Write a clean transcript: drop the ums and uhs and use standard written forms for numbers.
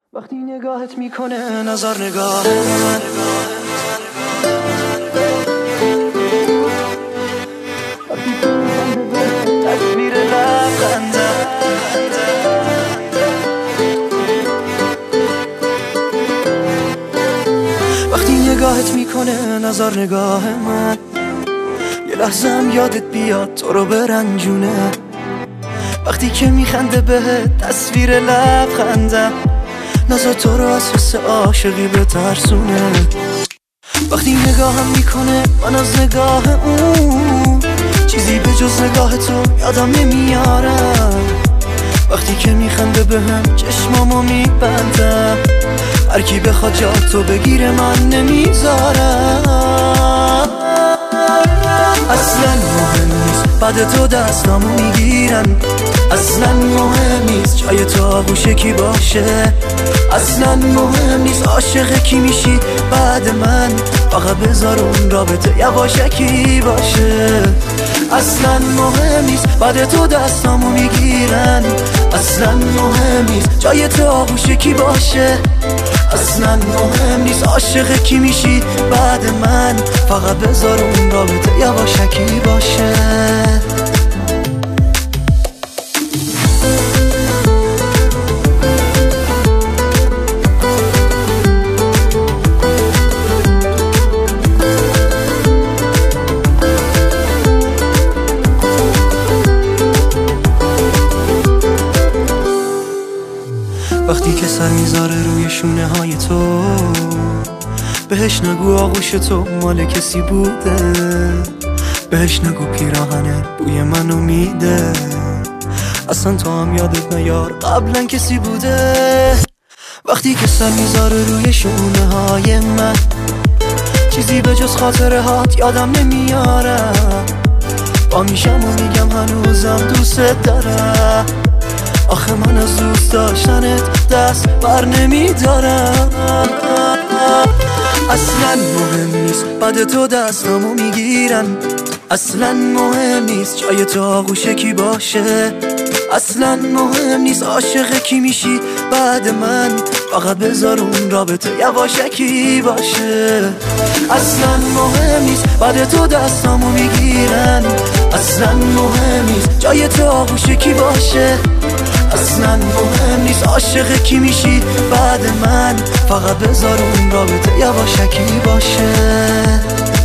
وقتی نگاهت میکنه نظر نگاه من، تصویر لبخندم، وقتی نگاهت میکنه نظر نگاه من، یه لحظه هم یادت بیاد تو رو برنجونه. وقتی که میخنده بهت تصویر لبخندم، نظر تو رو از حس عاشقی بترسونه. وقتی نگاهم میکنه من از نگاه اون، چیزی به جز نگاه تو یادم نمیارم. وقتی که میخنده بهم چشمامو میبندم، هر کی بخواد جا تو بگیره من نمیذارم. اصلا مهم نیست بعد تو دستامو میگیرن، اصلا مهم نیست جای تو آغوش کی باشه، اصلا مهم نیست عاشق کی میشی بعد من، فقط بذار اون رابطه یواشکی باشه. اصلا مهم نیست بعد تو دستامو میگیرن، اصلا مهم نیست جای تو آغوش کی باشه، اصلا مهم نیست عاشق کی میشی بعد من، فقط بذار اون رابطه یواشکی باشه. وقتی که سر میذاره روی شونه های تو، بهش نگو آغوش تو مال کسی بوده، بهش نگو پیراهنه بوی منو میده، اصلا تو هم یادت نیار قبلا کسی بوده. وقتی که سر میذاره روی شونه های من، چیزی به جز خاطره هات یادم نمیارم. با میشم و میگم هنوزم دوست دارم، آخه من از دوست داشتنت دست بر نمیدارم. اصلا مهم نیست بعد تو دستامو میگیرن، اصلا مهم نیست جای تو آغوش کی باشه، اصلا مهم نیست عاشق کی میشی بعد من، فقط بذار اون رابطه یواشکی باشه. اصلا مهم نیست بعد تو دستامو میگیرن، اصلا مهم نیست جای تو آغوش کی باشه، اصلا مهم نیست عاشق کی میشی بعد من، فقط بذار اون رابطه یواشکی باشه.